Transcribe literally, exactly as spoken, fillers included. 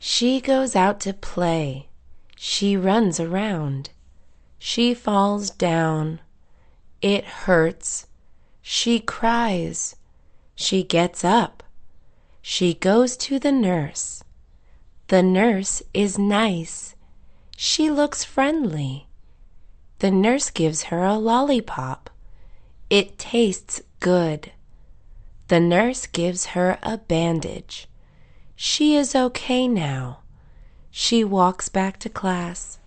She goes out to play. She runs around. She falls down. It hurts. She cries. She gets up. She goes to the nurse. The nurse is nice. She looks friendly. The nurse gives her a lollipop. It tastes good. The nurse gives her a bandage. She is okay now. She walks back to class.